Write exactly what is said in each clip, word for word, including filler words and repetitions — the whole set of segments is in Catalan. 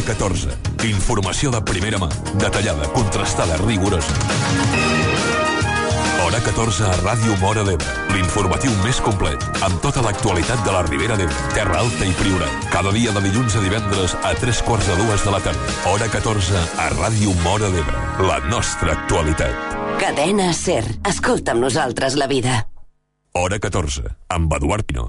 catorze. Informació de primera mà, detallada, contrastada, rigorosa. Hora catorze a Ràdio Móra d'Ebre. L'informatiu més complet, amb tota l'actualitat de la Ribera d'Ebre, Terra Alta i Priorat. Cada dia de dilluns a divendres a tres quarts de dues de la tarda. Hora catorze a Ràdio Móra d'Ebre. La nostra actualitat. Cadena SER. Escolta amb nosaltres la vida. Hora catorze, amb Eduard Pino.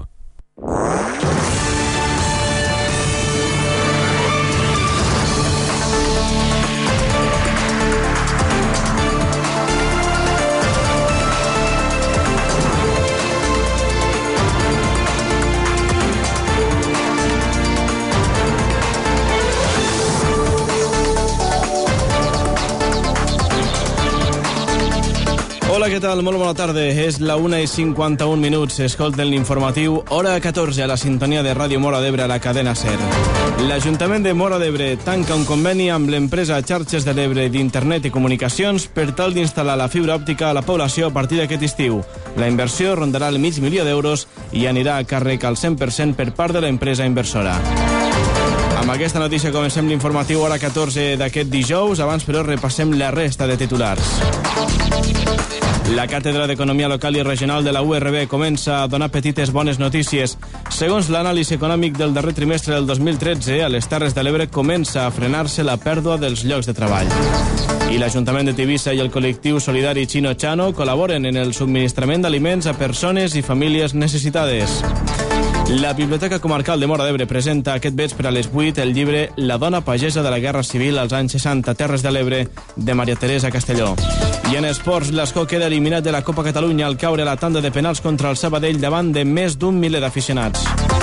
Hola, què tal? Molt bona tarda. És la una i cinquanta-un minuts. Escolten l'informatiu Hora catorze a la sintonia de Ràdio Móra d'Ebre a la cadena SER. L'Ajuntament de Móra d'Ebre tanca un conveni amb l'empresa Xarxes de l'Ebre d'Internet i Comunicacions per tal d'instal·lar la fibra òptica a la població a partir d'aquest estiu. La inversió rondarà el mig milió d'euros i anirà a càrrec al cent per cent per part de l'empresa inversora. Amb aquesta notícia comencem l'informatiu Hora catorze d'aquest dijous. Abans, però, repassem la resta de titulars. La Càtedra d'Economia Local i Regional de la U R B comença a donar petites bones notícies. Segons l'anàlisi econòmic del darrer trimestre del dos mil tretze, a les Terres de l'Ebre comença a frenar-se la pèrdua dels llocs de treball. I l'Ajuntament de Tivissa i el col·lectiu solidari Chino Chano col·laboren en el subministrament d'aliments a persones i famílies necessitades. La Biblioteca Comarcal de Móra d'Ebre presenta aquest vespre a les vuit el llibre La dona pagesa de la Guerra Civil als anys seixanta, Terres de l'Ebre, de Maria Teresa Castelló. I en esports, l'Escó queda eliminat de la Copa Catalunya al caure a la tanda de penals contra el Sabadell davant de més d'un miler d'aficionats.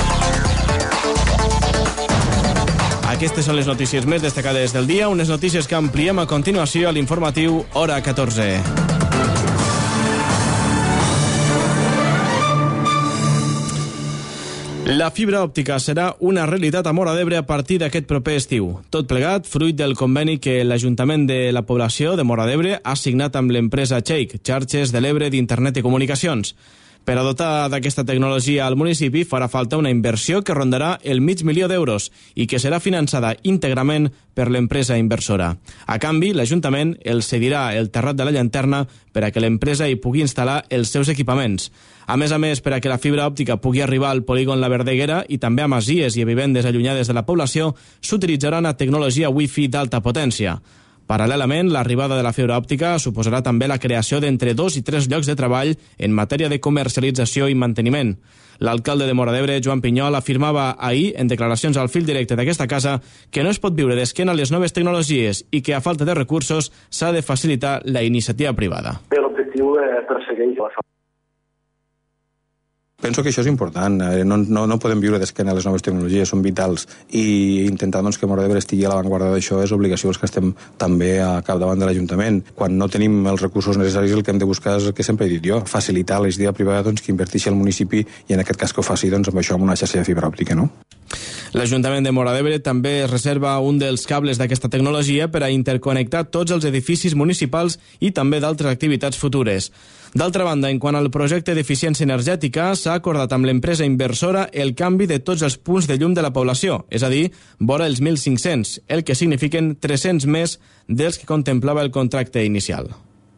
Aquestes són les notícies més destacades del dia, unes notícies que ampliem a continuació a l'informatiu Hora catorze. La fibra òptica serà una realitat a Móra d'Ebre a partir d'aquest proper estiu. Tot plegat, fruit del conveni que l'Ajuntament de la població de Móra d'Ebre ha signat amb l'empresa Cheik, Xarxes de l'Ebre d'Internet i Comunicacions. Per a dotar d'aquesta tecnologia al municipi farà falta una inversió que rondarà el mig milió d'euros i que serà finançada íntegrament per l'empresa inversora. A canvi, l'Ajuntament el cedirà el terrat de la llanterna per a que l'empresa hi pugui instal·lar els seus equipaments. A més a més, per a que la fibra òptica pugui arribar al polígon La Verdeguera i també a masies i a vivendes allunyades de la població, s'utilitzarà una tecnologia Wi-Fi d'alta potència. Paral·lelament, l'arribada de la fibra òptica suposarà també la creació d'entre dos i tres llocs de treball en matèria de comercialització i manteniment. L'alcalde de Móra d'Ebre, Joan Pinyol, afirmava ahir, en declaracions al fil directe d'aquesta casa, que no es pot viure d'esquena a les noves tecnologies i que, a falta de recursos, s'ha de facilitar la iniciativa privada. L'objectiu eh, persegueix la Penso que això és important. No, no, no podem viure d'esquena a les noves tecnologies, són vitals. I intentar doncs, que Móra d'Ebre estigui a l'avantguarda d'això és obligació dels que estem també a capdavant de l'Ajuntament. Quan no tenim els recursos necessaris, el que hem de buscar és el que sempre he dit jo, facilitar la iniciativa privada doncs, que inverteixi al municipi i en aquest cas que ho faci doncs, amb això, amb una xarxa de fibra òptica, no? L'Ajuntament de Móra d'Ebre també reserva un dels cables d'aquesta tecnologia per a interconnectar tots els edificis municipals i també d'altres activitats futures. D'altra banda, en quant al projecte d'eficiència energètica, s'ha acordat amb l'empresa inversora el canvi de tots els punts de llum de la població, és a dir, vora els mil cinc-cents, el que signifiquen tres-cents més dels que contemplava el contracte inicial.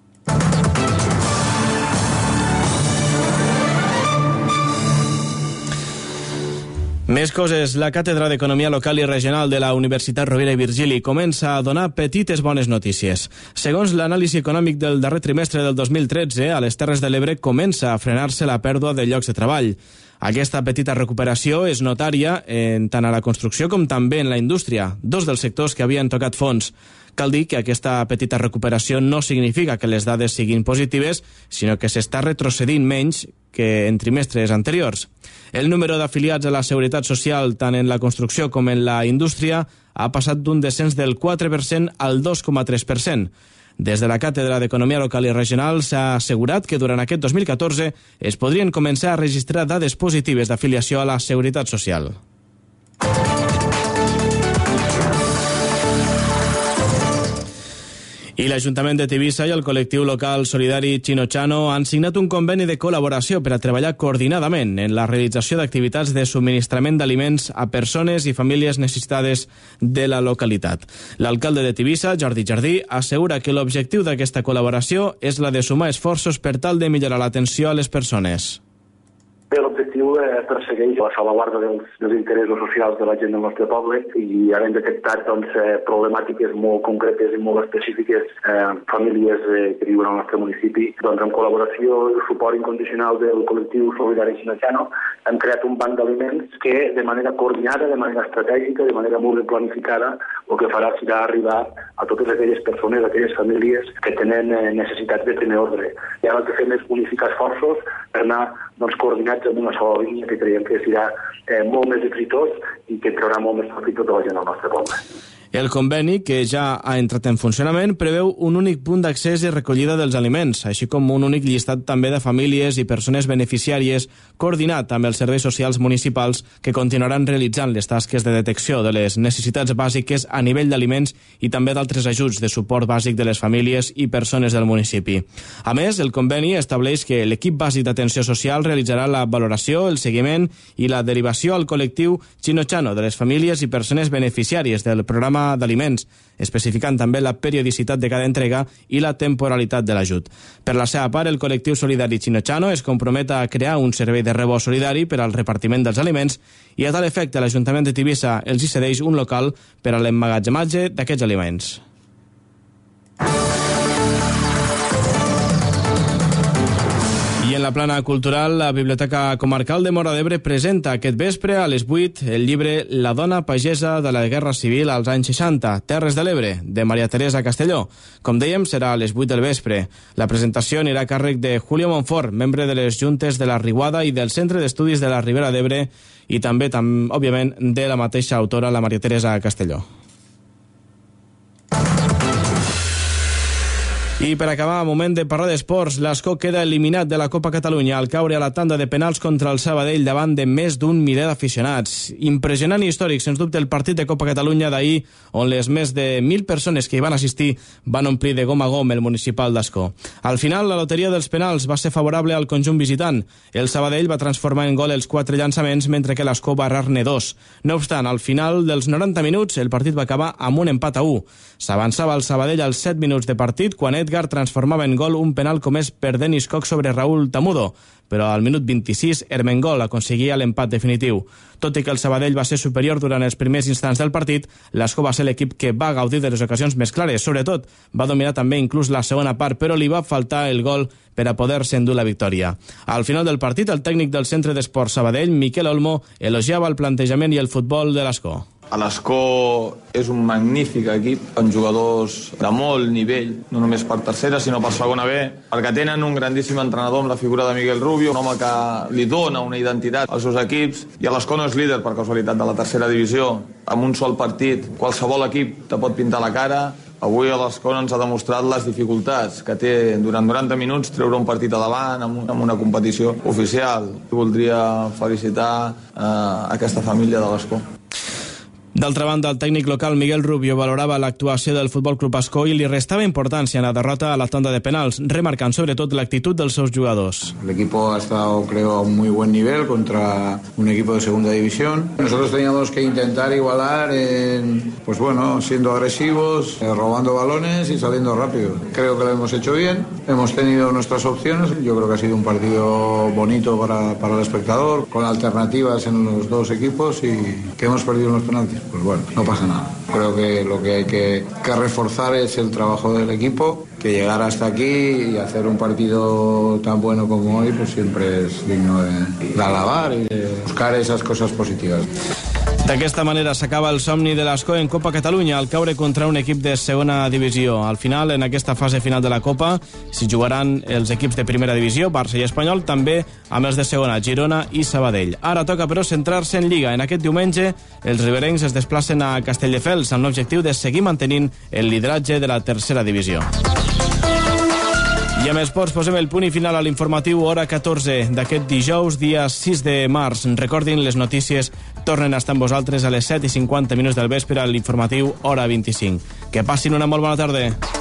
Més coses. La Càtedra d'Economia Local i Regional de la Universitat Rovira i Virgili comença a donar petites bones notícies. Segons l'anàlisi econòmic del darrer trimestre del dos mil tretze, a les Terres de l'Ebre comença a frenar-se la pèrdua de llocs de treball. Aquesta petita recuperació és notària en tant a la construcció com també en la indústria, dos dels sectors que havien tocat fons. Cal dir que aquesta petita recuperació no significa que les dades siguin positives, sinó que s'està retrocedint menys que en trimestres anteriors. El número d'afiliats a la Seguretat Social, tant en la construcció com en la indústria, ha passat d'un descens del quatre per cent al dos coma tres per cent. Des de la Càtedra d'Economia Local i Regional s'ha assegurat que durant aquest dos mil catorze es podrien començar a registrar dades positives d'afiliació a la Seguretat Social. I l'Ajuntament de Tivissa i el col·lectiu local solidari Chinochano han signat un conveni de col·laboració per a treballar coordinadament en la realització d'activitats de subministrament d'aliments a persones i famílies necessitades de la localitat. L'alcalde de Tivissa, Jordi Jardí, assegura que l'objectiu d'aquesta col·laboració és la de sumar esforços per tal de millorar l'atenció a les persones. Bé, l'objectiu eh, persegueix la salvaguarda dels, dels interessos socials de la gent del nostre poble i havent detectat doncs, eh, problemàtiques molt concretes i molt específiques eh, famílies eh, que viuen al nostre municipi, doncs en col·laboració i suport incondicional del col·lectiu solidari Chinochano hem creat un banc d'aliments que de manera coordinada, de manera estratègica, de manera molt ben planificada, el que farà serà arribar a totes aquelles persones, a aquelles famílies que tenen eh, necessitats de primer ordre. I ara el que fem és unificar esforços per anar doncs, coordinats amb una sola línia que creiem que serà eh, molt més exitós i que traurà molt més profit tota la gent del nostre poble. El conveni, que ja ha entrat en funcionament, preveu un únic punt d'accés i recollida dels aliments, així com un únic llistat també de famílies i persones beneficiàries, coordinat amb els serveis socials municipals que continuaran realitzant les tasques de detecció de les necessitats bàsiques a nivell d'aliments i també d'altres ajuts de suport bàsic de les famílies i persones del municipi. A més, el conveni estableix que l'equip bàsic d'atenció social realitzarà la valoració, el seguiment i la derivació al col·lectiu Chinochano de les famílies i persones beneficiàries del programa d'aliments, especificant també la periodicitat de cada entrega i la temporalitat de l'ajut. Per la seva part, el col·lectiu solidari Chinochano es compromet a crear un servei de rebost solidari per al repartiment dels aliments i a tal efecte l'Ajuntament de Tivissa els hi cedeix un local per a l'emmagatzematge d'aquests aliments. I en la plana cultural, la Biblioteca Comarcal de Móra d'Ebre presenta aquest vespre a les vuit el llibre La dona pagesa de la Guerra Civil als anys seixanta, Terres de l'Ebre, de Maria Teresa Castelló. Com dèiem, serà a les vuit del vespre. La presentació anirà a càrrec de Julio Monfort, membre de les Juntes de la Riuada i del Centre d'Estudis de la Ribera d'Ebre i també, tam, òbviament, de la mateixa autora, la Maria Teresa Castelló. I per acabar, moment de parlar d'esports. L'Escó queda eliminat de la Copa Catalunya al caure a la tanda de penals contra el Sabadell davant de més d'un miler d'aficionats. Impressionant i històric, sens dubte, el partit de Copa Catalunya d'ahir, on les més de mil persones que hi van assistir van omplir de gom a gom el municipal d'Escó. Al final, la loteria dels penals va ser favorable al conjunt visitant. El Sabadell va transformar en gol els quatre llançaments, mentre que l'Escó va errar-ne dos. No obstant, al final dels noranta minuts, el partit va acabar amb un empat a u. S'avançava el Sabadell als set minuts de partit, quan Edgar transformava en gol un penal comès per Denis Koch sobre Raúl Tamudo, però al minut vint-i-sis Ermengol aconseguia l'empat definitiu. Tot i que el Sabadell va ser superior durant els primers instants del partit, l'Escó va ser l'equip que va gaudir de les ocasions més clares. Sobretot, va dominar també inclús la segona part, però li va faltar el gol per a poder-se endur la victòria. Al final del partit, el tècnic del Centre d'Esports Sabadell, Miquel Olmo, elogiava el plantejament i el futbol de l'Escó. L'Escó és un magnífic equip amb jugadors de molt nivell, no només per tercera sinó per segona B, perquè tenen un grandíssim entrenador amb la figura de Miguel Rubio, un home que li dona una identitat als seus equips, i l'Escó no és líder per casualitat de la tercera divisió. Amb un sol partit qualsevol equip te pot pintar la cara. Avui l'Escó ens ha demostrat les dificultats que té durant noranta minuts treure un partit a davant amb una competició oficial. Voldria felicitar eh, aquesta família de l'Escó. D'altra banda, el tècnic local Miguel Rubio valorava l'actuació del Futbol Club Escó i li restava importància en la derrota a la tanda de penals, remarcant sobretot l'actitud dels seus jugadors. El equipo ha estado, creo, a un muy buen nivel contra un equipo de segunda división. Nosotros teníamos que intentar igualar, en, pues bueno, siendo agresivos, eh, robando balones y saliendo rápido. Creo que lo hemos hecho bien. Hemos tenido nuestras opciones. Yo creo que ha sido un partido bonito para, para el espectador, con alternativas en los dos equipos y que hemos perdido en los penaltis. Pues bueno, no pasa nada. Creo que lo que hay que, que reforzar es el trabajo del equipo, que llegar hasta aquí y hacer un partido tan bueno como hoy, pues siempre es digno de, de alabar y de buscar esas cosas positivas. D'aquesta manera s'acaba el somni de l'Escó en Copa Catalunya al caure contra un equip de segona divisió. Al final, en aquesta fase final de la Copa, s'hi jugaran els equips de primera divisió, Barça i Espanyol, també amb els de segona, Girona i Sabadell. Ara toca, però, centrar-se en Lliga. En aquest diumenge, els riberencs es desplacen a Castelldefels amb l'objectiu de seguir mantenint el lideratge de la tercera divisió. I amb esports posem el punt i final a l'informatiu hora catorze d'aquest dijous, dia sis de març. Recordin, les notícies tornen a estar amb vosaltres a les set i cinquanta minuts del vespre a l'informatiu hora vint-i-cinc. Que passin una molt bona tarda.